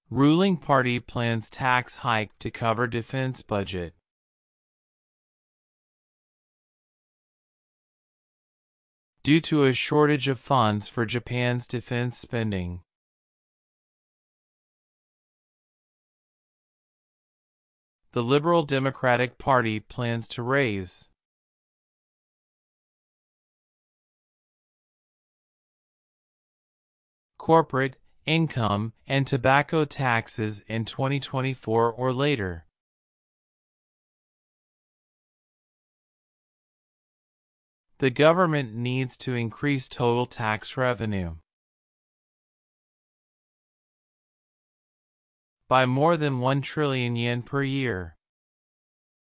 Ruling party plans tax hike to cover defense budget. Due to a shortage of funds for Japan's defense spending. The Liberal Democratic Party plans to raise corporate, income, and tobacco taxes in 2024 or later. The government needs to increase total tax revenue by more than 1 trillion yen per year.